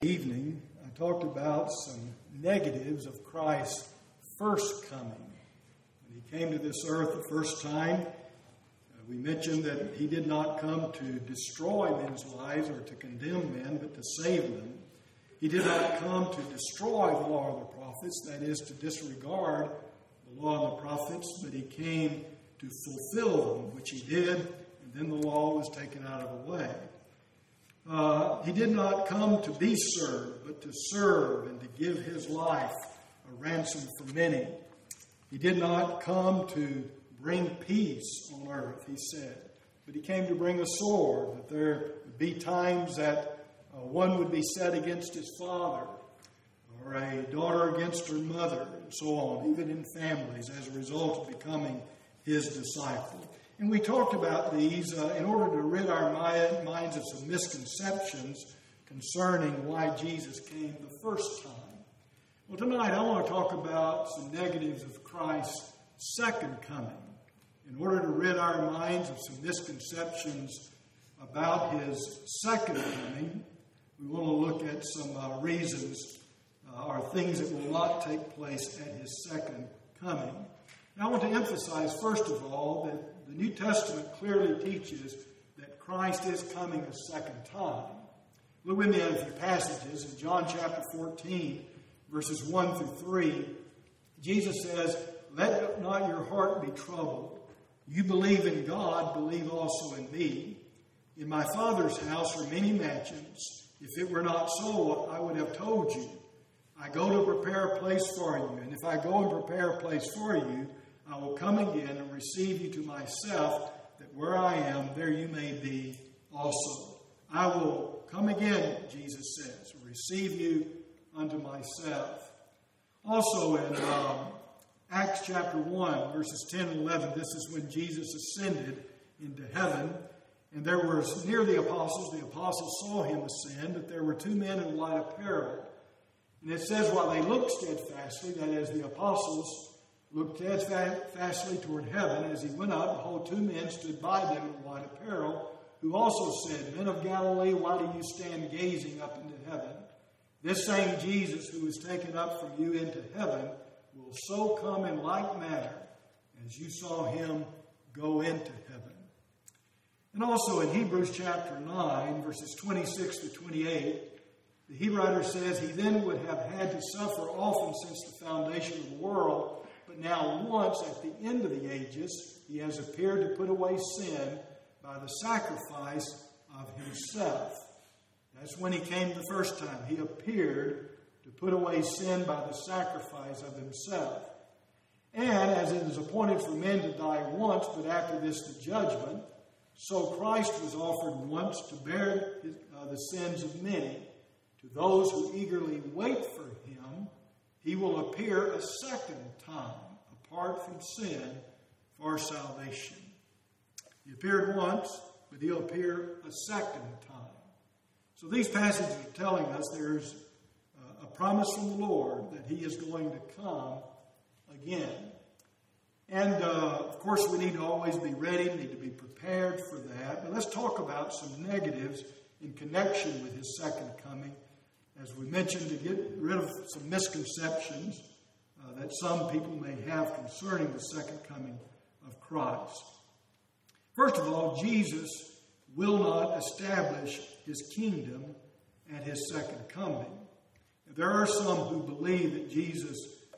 Evening, I talked about some negatives of Christ's first coming. When he came to this earth the first time, we mentioned that he did not come to destroy men's lives or to condemn men, but to save them. He did not come to destroy the law of the prophets, that is, to disregard the law of the prophets, but he came to fulfill them, which he did, and then the law was taken out of the way. He did not come to be served, but to serve and to give his life a ransom for many. He did not come to bring peace on earth, he said, but he came to bring a sword, that there would be times that one would be set against his father, or a daughter against her mother, and so on, even in families, as a result of becoming his disciple. And we talked about these in order to rid our minds of some misconceptions concerning why Jesus came the first time. Well, tonight I want to talk about some negatives of Christ's second coming. In order to rid our minds of some misconceptions about his second coming, we want to look at some reasons or things that will not take place at his second coming. Now, I want to emphasize, first of all, that the New Testament clearly teaches that Christ is coming a second time. Look with me at a few passages. In John chapter 14, verses 1 through 3, Jesus says, "Let not your heart be troubled. You believe in God, believe also in me. In my Father's house are many mansions. If it were not so, I would have told you. I go to prepare a place for you. And if I go and prepare a place for you, I will come again and receive you to myself, that where I am, there you may be also." I will come again, Jesus says, and receive you unto myself. Also in Acts chapter 1, verses 10 and 11, this is when Jesus ascended into heaven. And there was near the apostles saw him ascend, that there were two men in white apparel. And it says, while they looked steadfastly, that is, the apostles looked steadfastly toward heaven, as he went up, behold, two men stood by them in white apparel, who also said, "Men of Galilee, why do you stand gazing up into heaven? This same Jesus who was taken up from you into heaven will so come in like manner as you saw him go into heaven." And also in Hebrews chapter 9, verses 26 to 28, the Hebrew writer says, "He then would have had to suffer often since the foundation of the world, but now once at the end of the ages, he has appeared to put away sin by the sacrifice of himself." That's when he came the first time. He appeared to put away sin by the sacrifice of himself. And as it is appointed for men to die once, but after this the judgment, so Christ was offered once to bear the sins of many. To those who eagerly wait for him, he will appear a second time, apart from sin, for salvation. He appeared once, but he'll appear a second time. So these passages are telling us there's a promise from the Lord that he is going to come again. And, of course, we need to always be ready, need to be prepared for that. But let's talk about some negatives in connection with his second coming, as we mentioned, to get rid of some misconceptions that some people may have concerning the second coming of Christ. First of all, Jesus will not establish his kingdom at his second coming. There are some who believe that Jesus,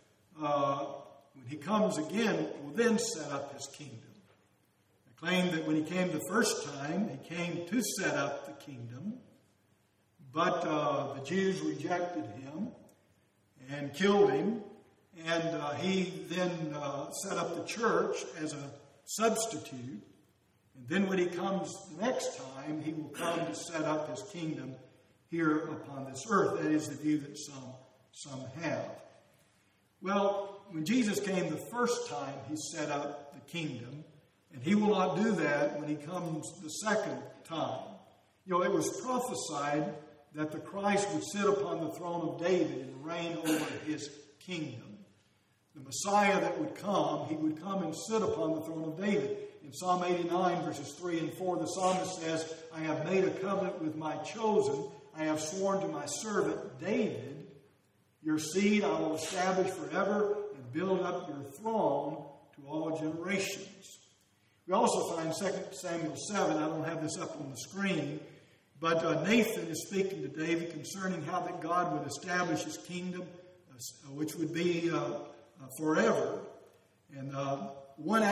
when he comes again, will then set up his kingdom. They claim that when he came the first time, he came to set up the kingdom, but the Jews rejected him and killed him, and he then set up the church as a substitute. And then when he comes the next time, he will come to set up his kingdom here upon this earth. That is the view that some have. Well, when Jesus came the first time, he set up the kingdom, and he will not do that when he comes the second time. You know, it was prophesied that the Christ would sit upon the throne of David and reign over his kingdom. The Messiah that would come, he would come and sit upon the throne of David. In Psalm 89, verses 3 and 4, the psalmist says, "I have made a covenant with my chosen. I have sworn to my servant David, your seed I will establish forever and build up your throne to all generations. We also find 2 Samuel 7. I don't have this up on the screen. But Nathan is speaking to David concerning how that God would establish his kingdom, which would be forever. And one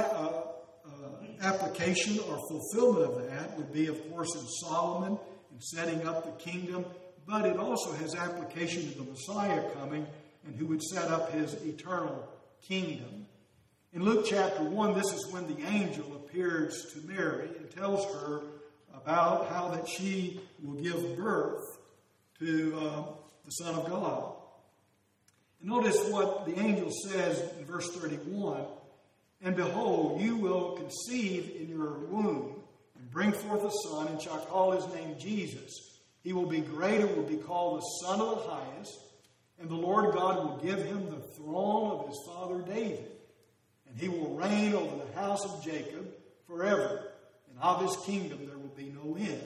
application or fulfillment of that would be, of course, in Solomon and setting up the kingdom. But it also has application to the Messiah coming and who would set up his eternal kingdom. In Luke chapter 1, this is when the angel appears to Mary and tells her about how that she will give birth to the Son of God. And notice what the angel says in verse 31. And behold, you will conceive in your womb and bring forth a son, and shall call his name Jesus. He will be great and will be called the Son of the Highest. And the Lord God will give him the throne of his father David. And he will reign over the house of Jacob forever. And of his kingdom there will be no end.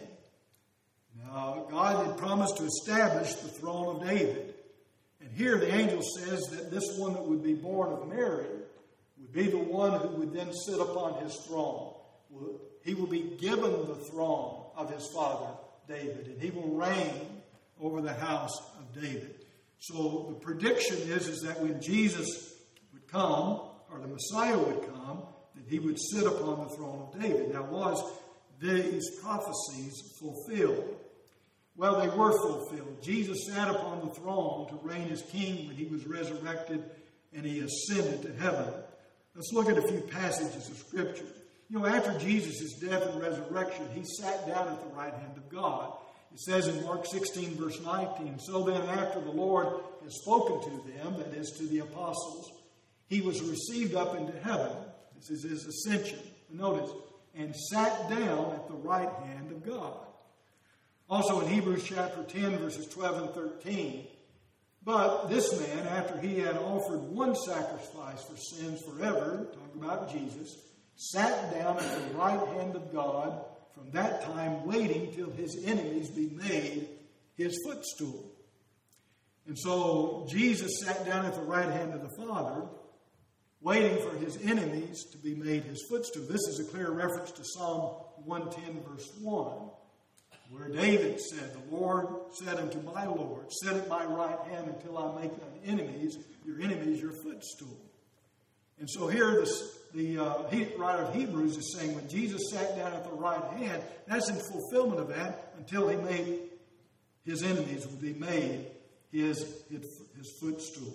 Now, God had promised to establish the throne of David. And here the angel says that this one that would be born of Mary would be the one who would then sit upon his throne. He will be given the throne of his father David, and he will reign over the house of David. So the prediction is that when Jesus would come, or the Messiah would come, that he would sit upon the throne of David. Now, was these prophecies fulfilled? Well, they were fulfilled. Jesus sat upon the throne to reign as king when he was resurrected and he ascended to heaven. Let's look at a few passages of Scripture. You know, after Jesus' death and resurrection, he sat down at the right hand of God. It says in Mark 16, verse 19, so then after the Lord has spoken to them, that is to the apostles, he was received up into heaven. This is his ascension. Notice, and sat down at the right hand of God. Also in Hebrews chapter 10, verses 12 and 13, but this man, after he had offered one sacrifice for sins forever, talking about Jesus, sat down at the right hand of God, from that time waiting till his enemies be made his footstool. And so Jesus sat down at the right hand of the Father, waiting for his enemies to be made his footstool. This is a clear reference to Psalm 110, verse 1, where David said, the Lord said unto my Lord, sit at my right hand until I make thine enemies, your footstool. And so here the writer of Hebrews is saying when Jesus sat down at the right hand, that's in fulfillment of that until he made his enemies would be made his footstool.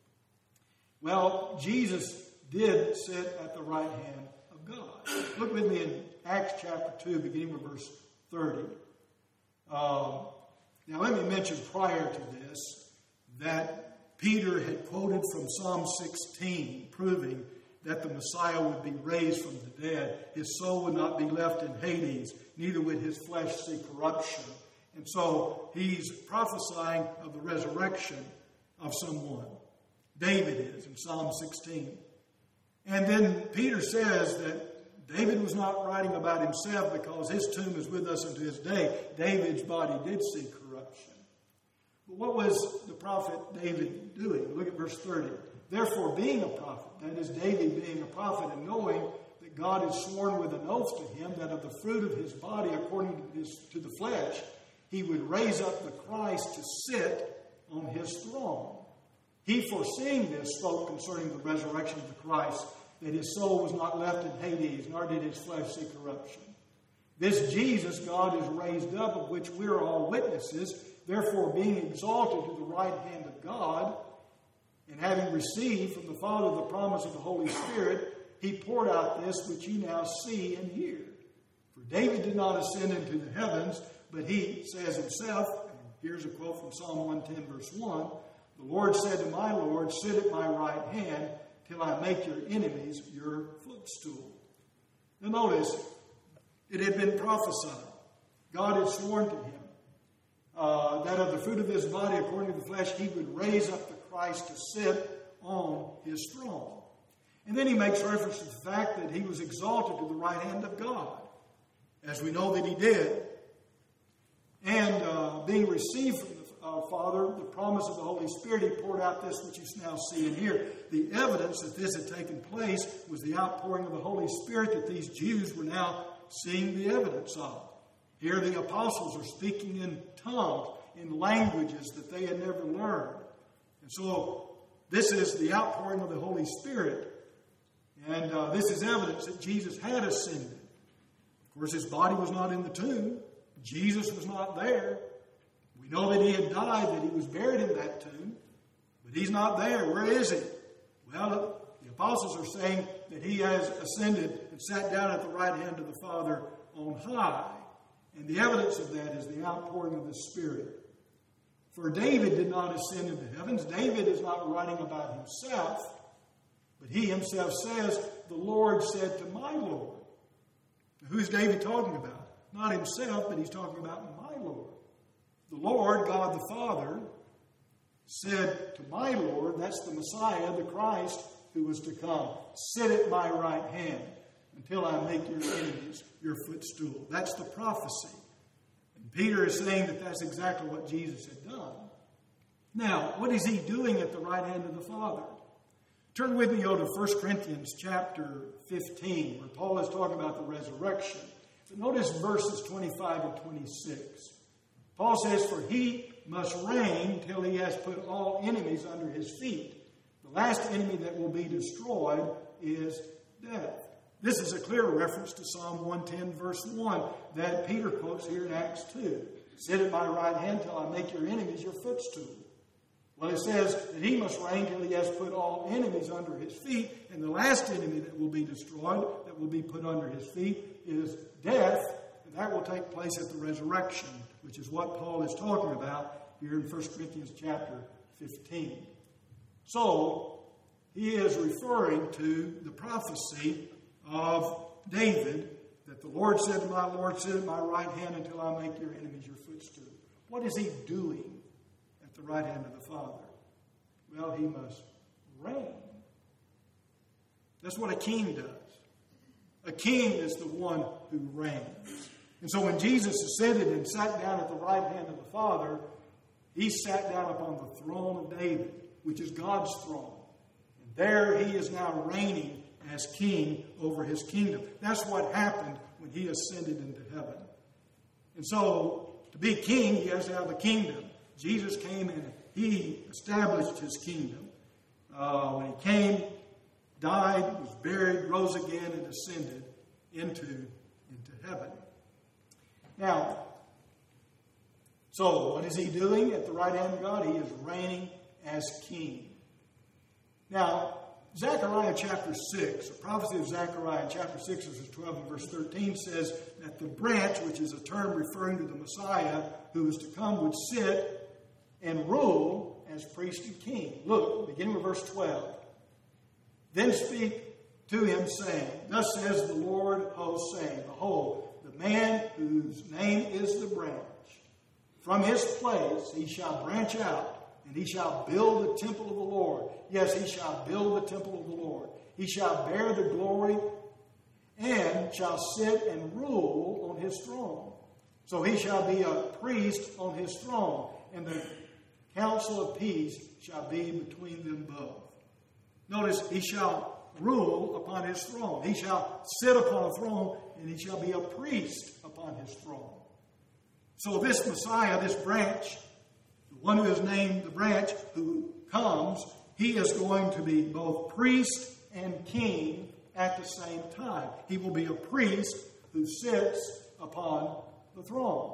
Well, Jesus did sit at the right hand of God. Look with me in Acts chapter 2, beginning with verse 30. Now let me mention prior to this that Peter had quoted from Psalm 16, proving that the Messiah would be raised from the dead. His soul would not be left in Hades, neither would his flesh see corruption. And so he's prophesying of the resurrection of someone. David is in Psalm 16. And then Peter says that David was not writing about himself because his tomb is with us unto this day. David's body did see corruption. But what was the prophet David doing? Look at verse 30. Therefore, being a prophet, that is David being a prophet and knowing that God had sworn with an oath to him that of the fruit of his body, according to the flesh, he would raise up the Christ to sit on his throne. He, foreseeing this, spoke concerning the resurrection of the Christ, that his soul was not left in Hades, nor did his flesh see corruption. This Jesus God is raised up, of which we are all witnesses. Therefore, being exalted to the right hand of God, and having received from the Father the promise of the Holy Spirit, he poured out this which you now see and hear. For David did not ascend into the heavens, but he says himself, and here's a quote from Psalm 110, verse 1, the Lord said to my Lord, sit at my right hand till I make your enemies your footstool. Now notice, it had been prophesied. God had sworn to him that of the fruit of his body, according to the flesh, he would raise up the Christ to sit on his throne. And then he makes reference to the fact that he was exalted to the right hand of God, as we know that he did. and being received from the Father, the promise of the Holy Spirit, he poured out this which you now see and hear. The evidence that this had taken place was the outpouring of the Holy Spirit that these Jews were now seeing the evidence of. Here the apostles are speaking in tongues, in languages that they had never learned. And so this is the outpouring of the Holy Spirit. And this is evidence that Jesus had ascended. Of course, his body was not in the tomb. Jesus was not there. We know that he had died, that he was buried in that tomb. But he's not there. Where is he? Well, the apostles are saying that he has ascended and sat down at the right hand of the Father on high. And the evidence of that is the outpouring of the Spirit. For David did not ascend into the heavens. David is not writing about himself. But he himself says, the Lord said to my Lord. Now, who's David talking about? Not himself, but he's talking about my Lord. The Lord, God the Father, said to my Lord, that's the Messiah, the Christ, who was to come, sit at my right hand until I make your enemies your footstool. That's the prophecy. And Peter is saying that that's exactly what Jesus had done. Now, what is he doing at the right hand of the Father? Turn with me to 1 Corinthians chapter 15, where Paul is talking about the resurrection. But notice verses 25 and 26. Paul says, for he must reign till he has put all enemies under his feet. The last enemy that will be destroyed is death. This is a clear reference to Psalm 110, verse 1, that Peter quotes here in Acts 2. Sit at my right hand till I make your enemies your footstool. Well, it says that he must reign till he has put all enemies under his feet. And the last enemy that will be destroyed, that will be put under his feet, is death. And that will take place at the resurrection, which is what Paul is talking about here in 1 Corinthians chapter 15. So, he is referring to the prophecy of David, that the Lord said to my Lord, sit at my right hand until I make your enemies your footstool. What is he doing at the right hand of the Father? Well, he must reign. That's what a king does. A king is the one who reigns. And so when Jesus ascended and sat down at the right hand of the Father, he sat down upon the throne of David, which is God's throne. And there he is now reigning as king over his kingdom. That's what happened when he ascended into heaven. And so, to be king, he has to have a kingdom. Jesus came and he established his kingdom. When he came, died, was buried, rose again, and ascended into heaven. Now, so what is he doing at the right hand of God? He is reigning as king. Now, Zechariah chapter 6, the prophecy of Zechariah chapter 6, verses 12 and verse 13 says that the branch, which is a term referring to the Messiah who is to come, would sit and rule as priest and king. Look, beginning with verse 12. Then speak to him, saying, thus says the Lord of hosts, saying, behold, the man whose name is the branch, from his place he shall branch out, and he shall build the temple of the Lord. Yes, he shall build the temple of the Lord. He shall bear the glory and shall sit and rule on his throne. So he shall be a priest on his throne, and the council of peace shall be between them both. Notice, he shall rule upon his throne. He shall sit upon a throne, and he shall be a priest upon his throne. So this Messiah, this branch, the one who is named the branch, who comes, he is going to be both priest and king at the same time. He will be a priest who sits upon the throne.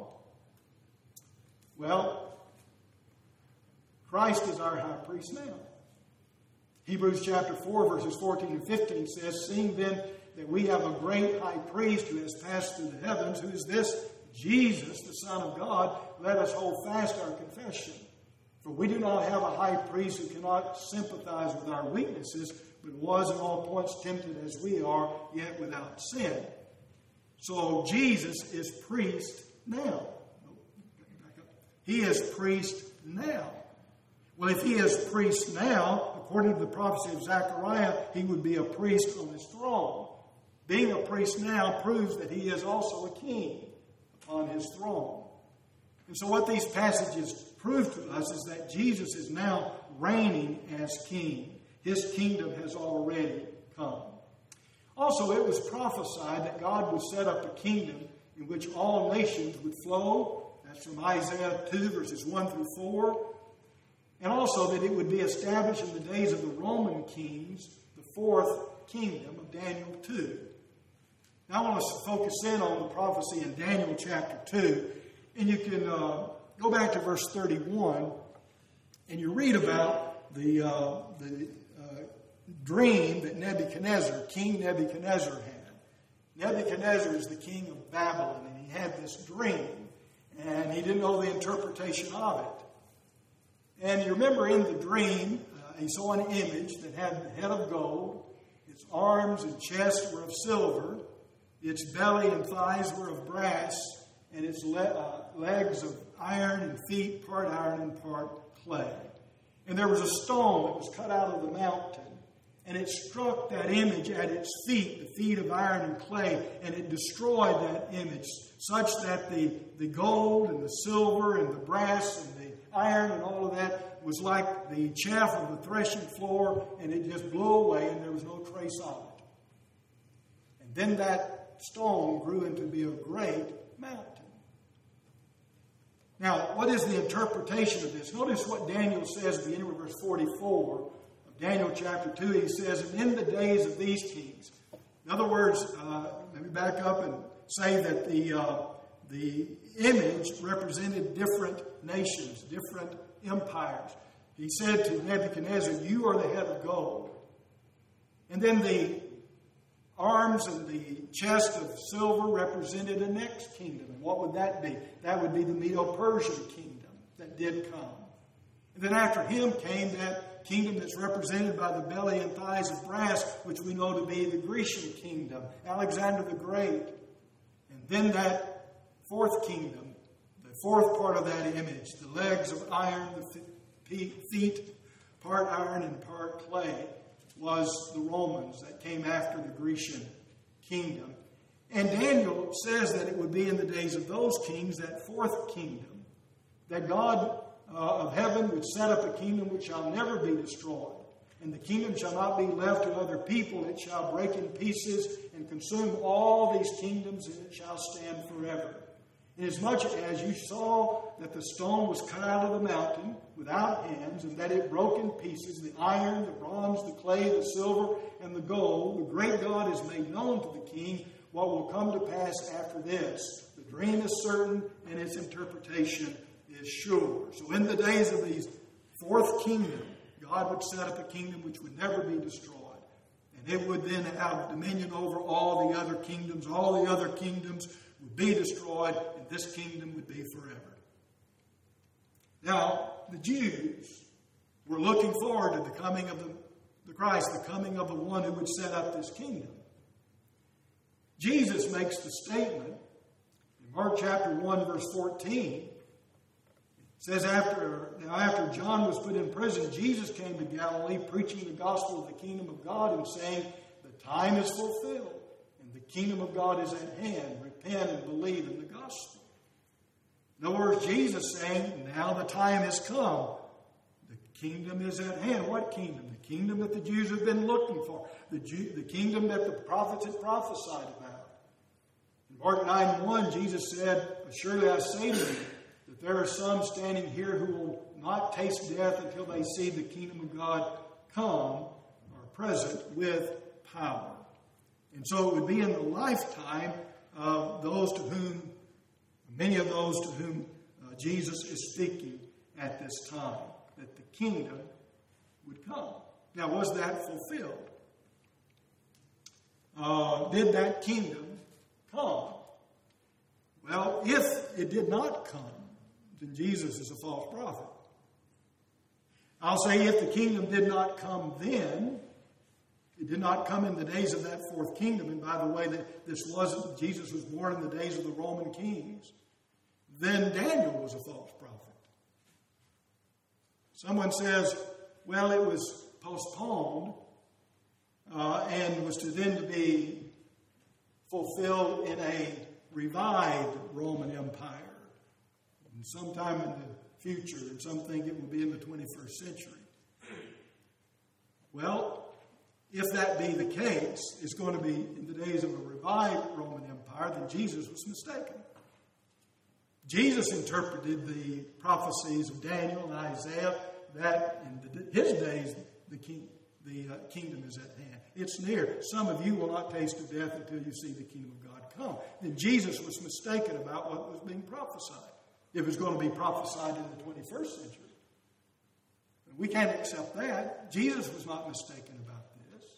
Well, Christ is our high priest now. Hebrews chapter 4, verses 14 and 15 says, seeing then that we have a great high priest who has passed through the heavens, who is this? Jesus, the Son of God, let us hold fast our confession. For we do not have a high priest who cannot sympathize with our weaknesses, but was in all points tempted as we are, yet without sin. So Jesus is priest now. He is priest now. Well, if he is priest now, according to the prophecy of Zechariah, he would be a priest on his throne. Being a priest now proves that he is also a king upon his throne. And so what these passages prove to us is that Jesus is now reigning as king. His kingdom has already come. Also, it was prophesied that God would set up a kingdom in which all nations would flow. That's from Isaiah 2, verses 1 through 4. And also that it would be established in the days of the Roman kings, the fourth kingdom of Daniel 2. Now I want to focus in on the prophecy in Daniel chapter 2. And you can go back to verse 31, and you read about the dream that King Nebuchadnezzar had. Nebuchadnezzar is the king of Babylon, and he had this dream, and he didn't know the interpretation of it. And you remember in the dream, he saw an image that had the head of gold, its arms and chest were of silver, its belly and thighs were of brass, and its legs of iron and feet, part iron and part clay. And there was a stone that was cut out of the mountain, and it struck that image at its feet, the feet of iron and clay, and it destroyed that image, such that the gold and the silver and the brass and the iron and all of that was like the chaff of the threshing floor, and it just blew away, and there was no trace of it. And then that stone grew into be a great mountain. Now, what is the interpretation of this? Notice what Daniel says at the end of verse 44 of Daniel chapter 2. He says, "And in the days of these kings." In other words, let me back up and say that the image represented different nations, different empires. He said to Nebuchadnezzar, "You are the head of gold." And then the arms and the chest of silver represented a next kingdom. And what would that be? That would be the Medo-Persian kingdom that did come. And then after him came that kingdom that's represented by the belly and thighs of brass, which we know to be the Grecian kingdom, Alexander the Great. And then that fourth kingdom, the fourth part of that image, the legs of iron, the feet, part iron and part clay, was the Romans that came after the Grecian kingdom. And Daniel says that it would be in the days of those kings, that fourth kingdom, that God of heaven would set up a kingdom which shall never be destroyed. And the kingdom shall not be left to other people. It shall break in pieces and consume all these kingdoms, and it shall stand forever. Inasmuch as you saw that the stone was cut out of the mountain without hands, and that it broke in pieces, the iron, the bronze, the clay, the silver, and the gold, the great God has made known to the king what will come to pass after this. The dream is certain, and its interpretation is sure. So in the days of these fourth kingdom, God would set up a kingdom which would never be destroyed. And it would then have dominion over all the other kingdoms. All the other kingdoms would be destroyed, and this kingdom would be forever. Now, the Jews were looking forward to the coming of the Christ, the coming of the one who would set up this kingdom. Jesus makes the statement in Mark chapter 1, verse 14. It says, after John was put in prison, Jesus came to Galilee preaching the gospel of the kingdom of God and saying, "The time is fulfilled, and the kingdom of God is at hand. Repent and believe in the gospel." In other words, Jesus saying, now the time has come. The kingdom is at hand. What kingdom? The kingdom that the Jews have been looking for. The kingdom that the prophets had prophesied about. In Mark 9:1, Jesus said, "Surely I say to you, that there are some standing here who will not taste death until they see the kingdom of God come," or present, with power. And so it would be in the lifetime of those to whom, many of those to whom Jesus is speaking at this time, that the kingdom would come. Now, was that fulfilled? Did that kingdom come? Well, if it did not come, then Jesus is a false prophet. I'll say if the kingdom did not come then, it did not come in the days of that fourth kingdom, and by the way, that Jesus was born in the days of the Roman kings, then Daniel was a false prophet. Someone says, well, it was postponed and was then to be fulfilled in a revived Roman Empire. and sometime in the future, and some think it will be in the 21st century. Well, if that be the case, it's going to be in the days of a revived Roman Empire, then Jesus was mistaken. Jesus interpreted the prophecies of Daniel and Isaiah that in his days the kingdom is at hand. It's near. Some of you will not taste of death until you see the kingdom of God come. Then Jesus was mistaken about what was being prophesied. It was going to be prophesied in the 21st century. We can't accept that. Jesus was not mistaken about this.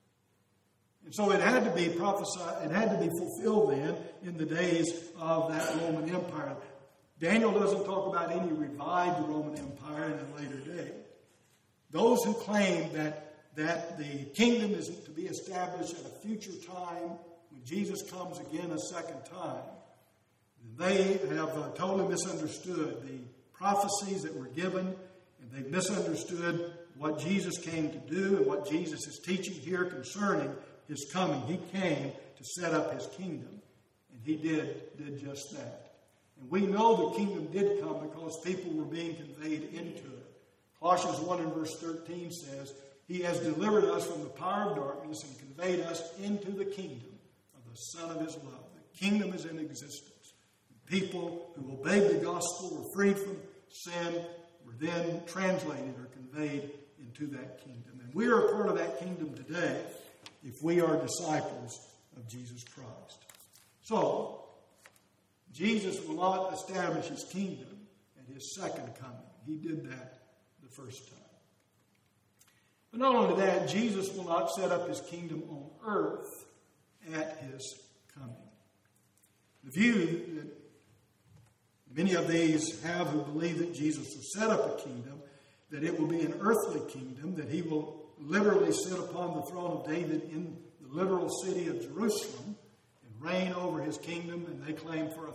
And so it had to be prophesied, it had to be fulfilled then in the days of that Roman Empire. Daniel doesn't talk about any revived Roman Empire in a later day. Those who claim that the kingdom is to be established at a future time when Jesus comes again a second time, they have totally misunderstood the prophecies that were given, and they've misunderstood what Jesus came to do and what Jesus is teaching here concerning his coming. He came to set up his kingdom, and he did just that. And we know the kingdom did come because people were being conveyed into it. Colossians 1 and verse 13 says, He has delivered us from the power of darkness and conveyed us into the kingdom of the Son of his love. The kingdom is in existence. People who obeyed the gospel were freed from sin, were then translated or conveyed into that kingdom. And we are a part of that kingdom today if we are disciples of Jesus Christ. So, Jesus will not establish his kingdom at his second coming. He did that the first time. But not only that, Jesus will not set up his kingdom on earth at his coming. The view that many of these have who believe that Jesus will set up a kingdom, that it will be an earthly kingdom, that he will literally sit upon the throne of David in the literal city of Jerusalem and reign over his kingdom, and they claim for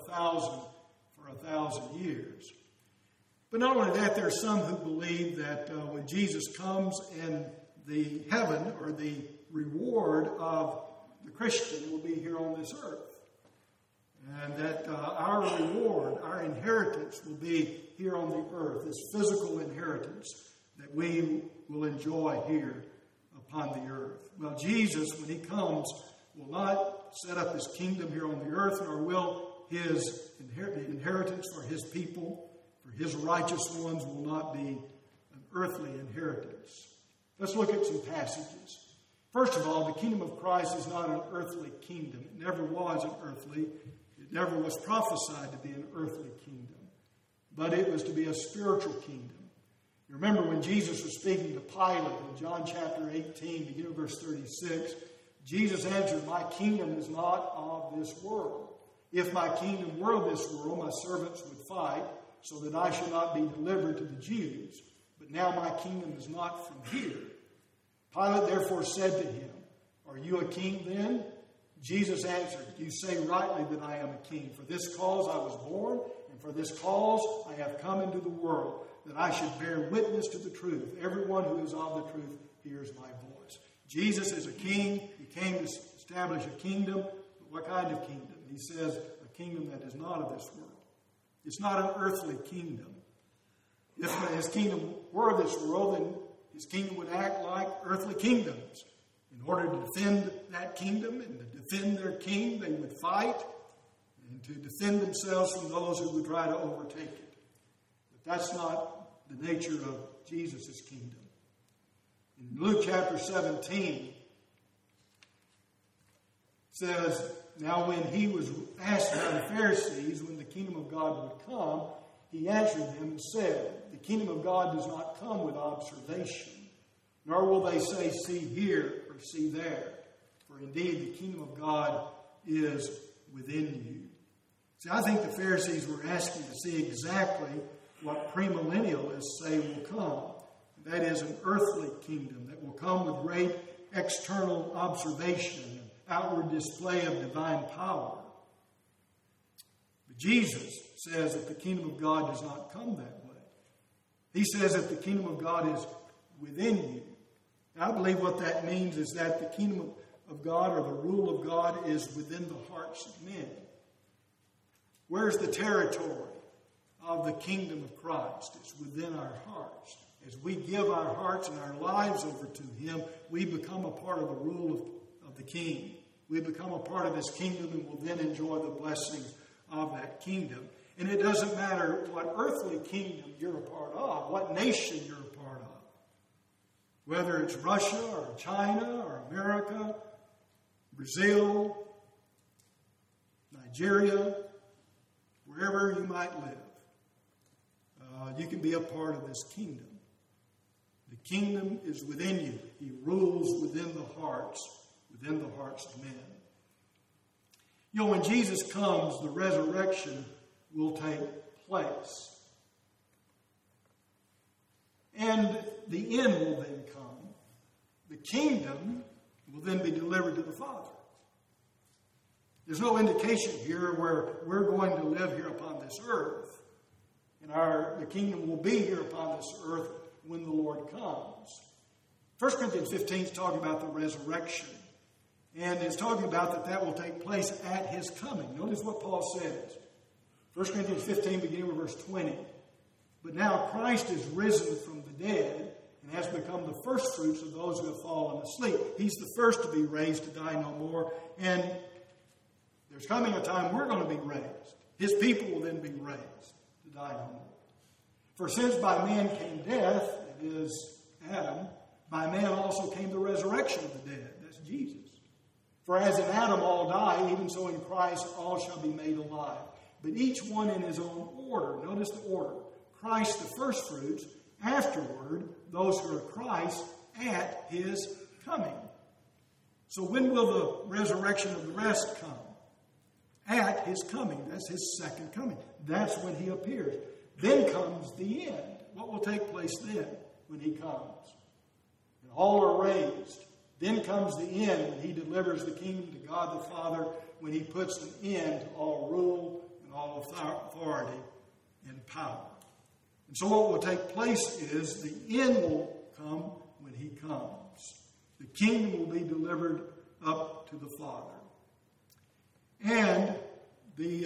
1,000 years. But not only that, there are some who believe that when Jesus comes and the heaven or the reward of the Christian will be here on this earth. And that our reward, our inheritance will be here on the earth, this physical inheritance that we will enjoy here upon the earth. Well, Jesus, when he comes, will not set up his kingdom here on the earth, nor will his inheritance for his people, for his righteous ones, will not be an earthly inheritance. Let's look at some passages. First of all, the kingdom of Christ is not an earthly kingdom. It never was an earthly. It never was prophesied to be an earthly kingdom. But it was to be a spiritual kingdom. You remember when Jesus was speaking to Pilate in John chapter 18, beginning of verse 36, Jesus answered, "My kingdom is not of this world. If my kingdom were of this world, my servants would fight, so that I should not be delivered to the Jews. But now my kingdom is not from here." Pilate therefore said to him, "Are you a king then?" Jesus answered, "You say rightly that I am a king. For this cause I was born, and for this cause I have come into the world, that I should bear witness to the truth. Everyone who is of the truth hears my voice." Jesus is a king. He came to establish a kingdom. But what kind of kingdom? He says a kingdom that is not of this world. It's not an earthly kingdom. If his kingdom were of this world, then his kingdom would act like earthly kingdoms. In order to defend that kingdom and to defend their king, they would fight, and to defend themselves from those who would try to overtake it. But that's not the nature of Jesus' kingdom. In Luke chapter 17, it says, "Now when he was asked by the Pharisees when the kingdom of God would come, he answered them and said, 'The kingdom of God does not come with observation, nor will they say, see here or see there. For indeed the kingdom of God is within you.'" See, I think the Pharisees were asking to see exactly what premillennialists say will come. That is an earthly kingdom that will come with great external observation and outward display of divine power. But Jesus says that the kingdom of God does not come that way. He says that the kingdom of God is within you. And I believe what that means is that the kingdom of God or the rule of God is within the hearts of men. Where's the territory? of the kingdom of Christ. It's within our hearts. As we give our hearts and our lives over to Him, we become a part of the rule of the King. We become a part of His kingdom and will then enjoy the blessings of that kingdom. And it doesn't matter what earthly kingdom you're a part of, what nation you're a part of. Whether it's Russia or China or America, Brazil, Nigeria, wherever you might live, you can be a part of this kingdom. The kingdom is within you. He rules within the hearts of men. You know, when Jesus comes, the resurrection will take place. And the end will then come. The kingdom will then be delivered to the Father. There's no indication here where we're going to live here upon this earth. And the kingdom will be here upon this earth when the Lord comes. 1 Corinthians 15 is talking about the resurrection. And it's talking about that will take place at His coming. Notice what Paul says. 1 Corinthians 15, beginning with verse 20. But now Christ is risen from the dead and has become the first fruits of those who have fallen asleep. He's the first to be raised to die no more. And there's coming a time we're going to be raised. His people will then be raised to die no more. For since by man came death, that is Adam, by man also came the resurrection of the dead. That's Jesus. For as in Adam all die, even so in Christ all shall be made alive. But each one in his own order. Notice the order. Christ the first fruits, afterward those who are Christ at His coming. So when will the resurrection of the rest come? At His coming. That's His second coming. That's when He appears. Then comes the end. What will take place then when He comes? And all are raised. Then comes the end when He delivers the kingdom to God the Father, when He puts an end to all rule and all authority and power. And so what will take place is the end will come when He comes. The kingdom will be delivered up to the Father. And the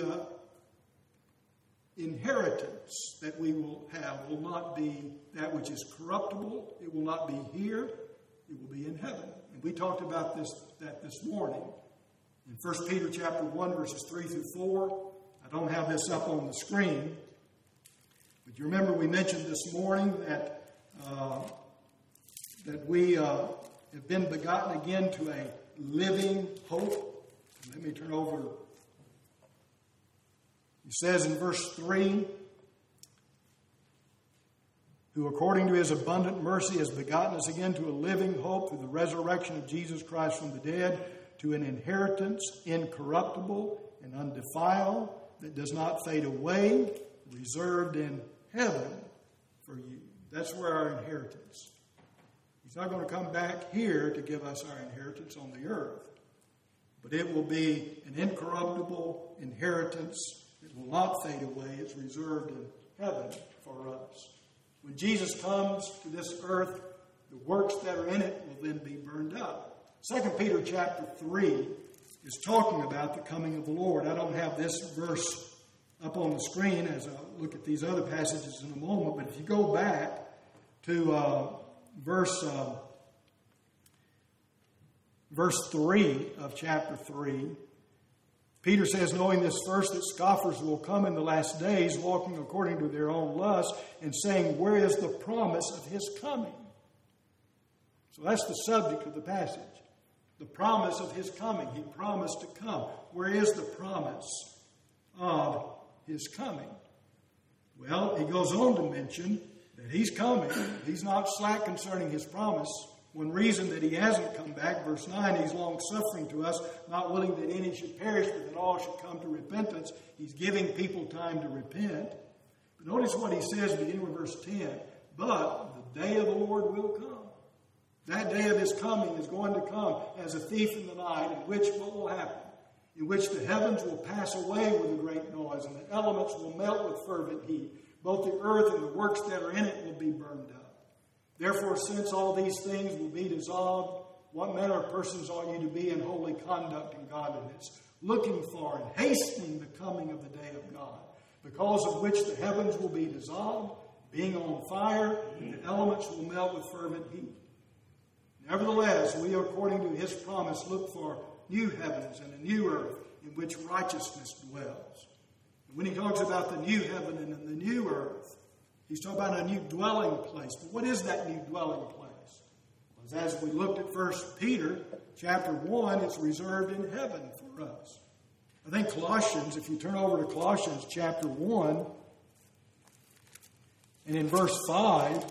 inheritance that we will have will not be that which is corruptible. It will not be here. It will be in heaven. And we talked about that this morning. In 1 Peter chapter 1, verses 3 through 4. I don't have this up on the screen. But you remember we mentioned this morning that we have been begotten again to a living hope. Let me turn over. He says in verse 3, who according to His abundant mercy has begotten us again to a living hope through the resurrection of Jesus Christ from the dead, to an inheritance incorruptible and undefiled, that does not fade away, reserved in heaven for you. That's where our inheritance. He's not going to come back here to give us our inheritance on the earth. But it will be an incorruptible inheritance that will not fade away. It's reserved in heaven for us. When Jesus comes to this earth, the works that are in it will then be burned up. 2 Peter chapter 3 is talking about the coming of the Lord. I don't have this verse up on the screen as I look at these other passages in a moment, but if you go back to verse 3 of chapter 3, Peter says, knowing this first, that scoffers will come in the last days, walking according to their own lust, and saying, where is the promise of His coming? So that's the subject of the passage. The promise of His coming. He promised to come. Where is the promise of His coming? Well, he goes on to mention that He's coming. He's not slack concerning His promise. One reason that He hasn't come back, verse 9, He's long-suffering to us, not willing that any should perish, but that all should come to repentance. He's giving people time to repent. But notice what He says, beginning with verse 10. But the day of the Lord will come. That day of His coming is going to come as a thief in the night, in which what will happen? In which the heavens will pass away with a great noise, and the elements will melt with fervent heat. Both the earth and the works that are in it will be burned up. Therefore, since all these things will be dissolved, what manner of persons ought you to be in holy conduct and godliness, looking for and hastening the coming of the day of God, because of which the heavens will be dissolved, being on fire, and the elements will melt with fervent heat. Nevertheless, we, according to his promise, look for new heavens and a new earth in which righteousness dwells. And when he talks about the new heaven and the new earth, he's talking about a new dwelling place. But what is that new dwelling place? Well, as we looked at 1 Peter chapter 1, it's reserved in heaven for us. I think Colossians, if you turn over to Colossians chapter 1, and in verse 5,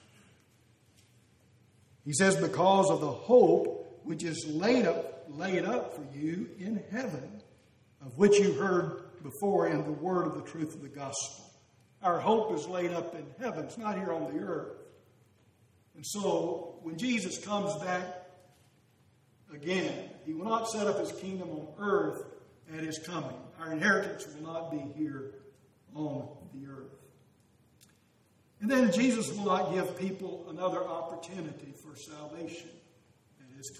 he says, because of the hope which is laid up for you in heaven, of which you heard before in the word of the truth of the gospel. Our hope is laid up in heaven. It's not here on the earth. And so, when Jesus comes back again, he will not set up his kingdom on earth at his coming. Our inheritance will not be here on the earth. And then Jesus will not give people another opportunity for salvation at his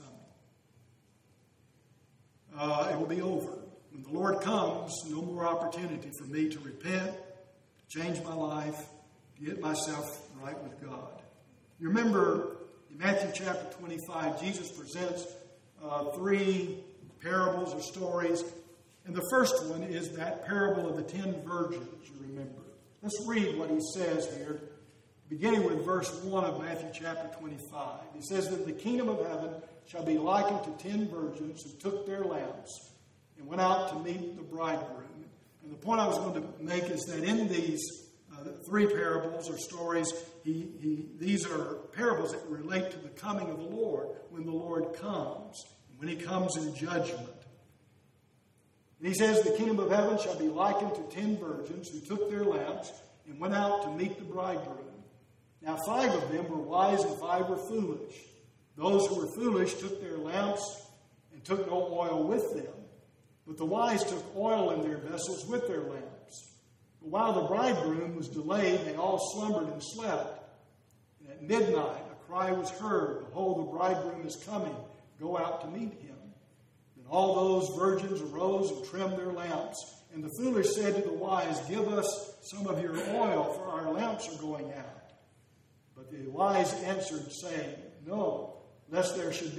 coming. It will be over. When the Lord comes, no more opportunity for me to repent, to change my life, to get myself right with God. You remember in Matthew chapter 25, Jesus presents 3 parables or stories. And the first one is that parable of the 10 virgins, you remember. Let's read what he says here, beginning with verse 1 of Matthew chapter 25. He says that the kingdom of heaven shall be likened to 10 virgins who took their lamps and went out to meet the bridegroom. And the point I was going to make is that in these 3 parables or stories, these are parables that relate to the coming of the Lord, when the Lord comes, when he comes in judgment. And he says, the kingdom of heaven shall be likened to 10 virgins who took their lamps and went out to meet the bridegroom. Now 5 of them were wise and 5 were foolish. Those who were foolish took their lamps and took no oil with them. But the wise took oil in their vessels with their lamps. But while the bridegroom was delayed, they all slumbered and slept. And at midnight a cry was heard, behold, the bridegroom is coming. Go out to meet him. Then all those virgins arose and trimmed their lamps. And the foolish said to the wise, give us some of your oil, for our lamps are going out. But the wise answered, saying, no, lest there should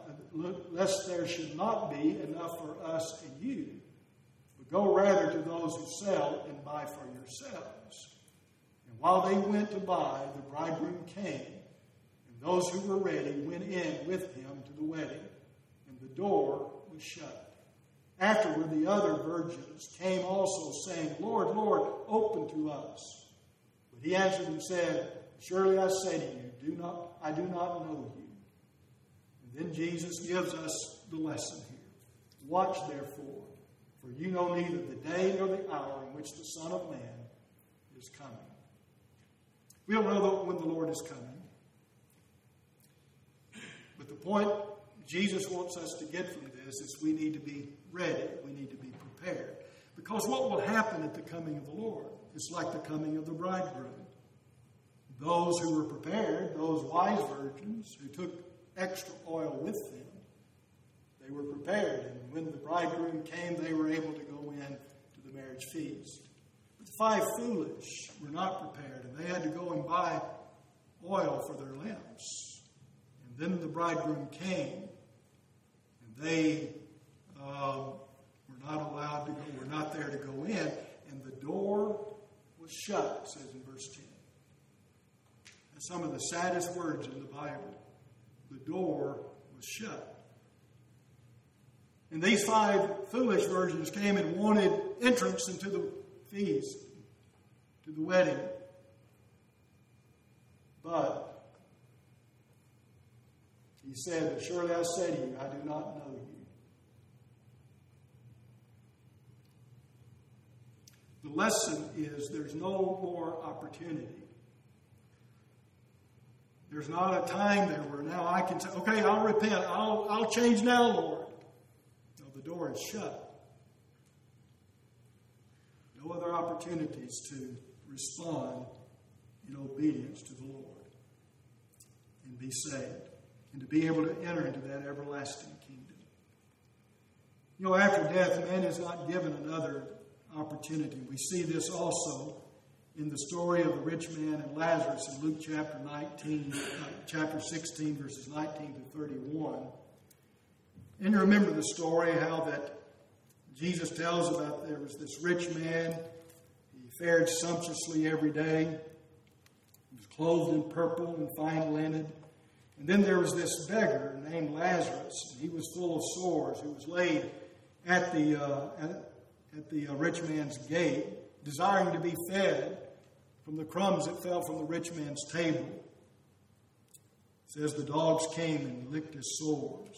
not be enough for us and you. But go rather to those who sell and buy for yourselves. And while they went to buy, the bridegroom came, and those who were ready went in with him to the wedding, and the door was shut. Afterward, the other virgins came also, saying, Lord, Lord, open to us. But he answered and said, surely I say to you, I do not know you. And then Jesus gives us the lesson here. Watch therefore, for you know neither the day nor the hour in which the Son of Man is coming. We don't know when the Lord is coming. But the point Jesus wants us to get from this is we need to be ready. We need to be prepared. Because what will happen at the coming of the Lord? It's like the coming of the bridegroom. Those who were prepared, those wise virgins who took extra oil with them, they were prepared. And when the bridegroom came, they were able to go in to the marriage feast. But the 5 foolish were not prepared, and they had to go and buy oil for their lamps. And then the bridegroom came, and they were not allowed to go, were not there to go in, and the door was shut, it says in verse 10. That's some of the saddest words in the Bible. The door was shut. And these 5 foolish virgins came and wanted entrance into the feast, to the wedding. But he said, surely I say to you, I do not know you. The lesson is there's no more opportunity. There's not a time there where now I can say, okay, I'll repent. I'll change now, Lord. No, the door is shut. No other opportunities to respond in obedience to the Lord and be saved and to be able to enter into that everlasting kingdom. You know, after death, man is not given another opportunity. We see this also in the story of the rich man and Lazarus in Luke chapter 16, verses 19 to 31. And you remember the story, how that Jesus tells about there was this rich man. He fared sumptuously every day. He was clothed in purple and fine linen. And then there was this beggar named Lazarus. And he was full of sores, who was laid at the rich man's gate, desiring to be fed from the crumbs that fell from the rich man's table. It says the dogs came and licked his sores.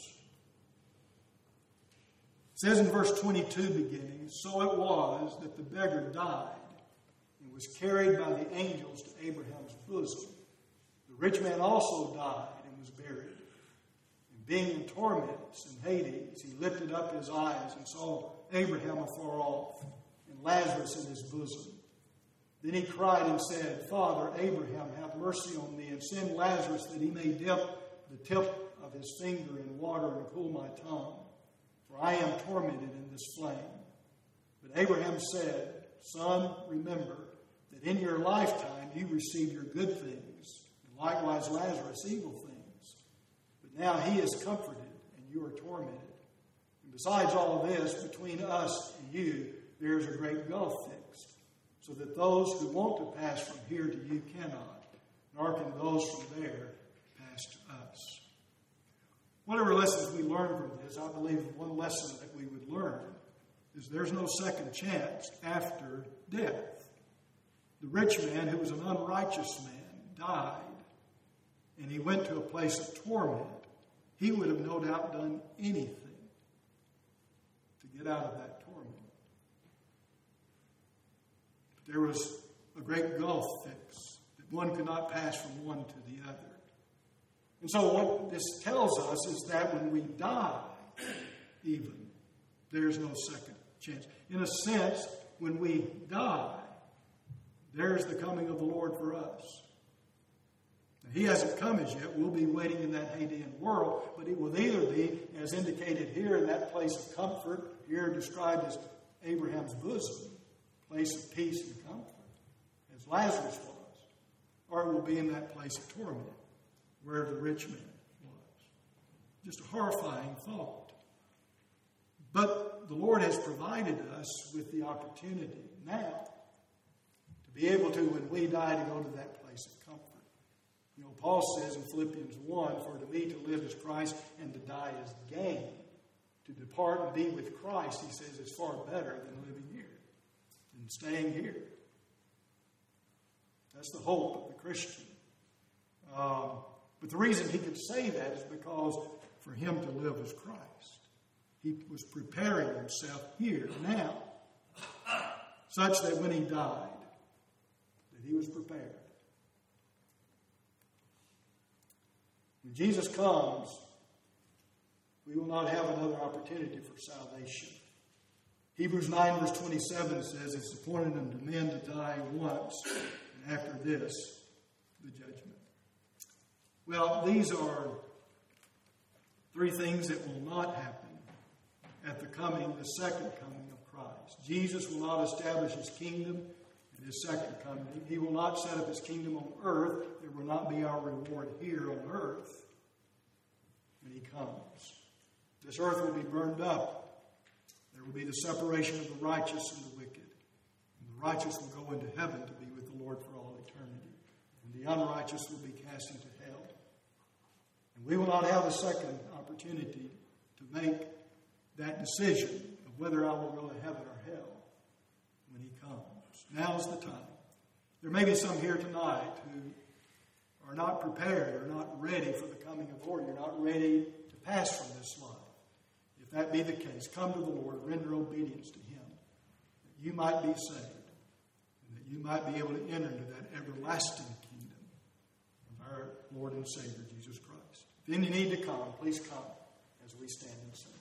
It says in verse 22 beginning, so it was that the beggar died and was carried by the angels to Abraham's bosom. The rich man also died and was buried. And being in torments in Hades, he lifted up his eyes and saw Abraham afar off and Lazarus in his bosom. Then he cried and said, Father, Abraham, have mercy on me, and send Lazarus that he may dip the tip of his finger in water and cool my tongue, for I am tormented in this flame. But Abraham said, Son, remember that in your lifetime you received your good things, and likewise Lazarus evil things. But now he is comforted, and you are tormented. And besides all of this, between us and you, there is a great gulf fixed, so that those who want to pass from here to you cannot, nor can those from there pass to us. Whatever lessons we learn from this, I believe one lesson that we would learn is there's no second chance after death. The rich man, who was an unrighteous man, died, and he went to a place of torment. He would have no doubt done anything to get out of that torment. But there was a great gulf fixed, that one could not pass from one to the other. And so what this tells us is that when we die, even, there's no second chance. In a sense, when we die, there's the coming of the Lord for us. And he hasn't come as yet. We'll be waiting in that Hadean world, but it will either be, as indicated here, in that place of comfort, here described as Abraham's bosom, place of peace and comfort, as Lazarus was, or it will be in that place of torment, where the rich man was. Just a horrifying thought. But the Lord has provided us with the opportunity now to be able to, when we die, to go to that place of comfort. You know, Paul says in Philippians 1, for to me to live is Christ and to die is gain. To depart and be with Christ, he says, is far better than living here, than staying here. That's the hope of the Christian. But the reason he could say that is because for him to live was Christ. He was preparing himself here, now, such that when he died, that he was prepared. When Jesus comes, we will not have another opportunity for salvation. Hebrews 9 verse 27 says, it's appointed unto men to die once, and after this, the judgment. Well, these are three things that will not happen at the second coming of Christ. Jesus will not establish his kingdom in his second coming. He will not set up his kingdom on earth. There will not be our reward here on earth when he comes. This earth will be burned up. There will be the separation of the righteous and the wicked. And the righteous will go into heaven to be with the Lord for all eternity. And the unrighteous will be cast into hell. And we will not have a second opportunity to make that decision of whether I will go to heaven or hell when he comes. Now's the time. There may be some here tonight who are not prepared or not ready for the coming of the Lord. You're not ready to pass from this life. If that be the case, come to the Lord, render obedience to him, that you might be saved, and that you might be able to enter into that everlasting kingdom of our Lord and Savior, Jesus Christ. If any need to come, please come as we stand and sing.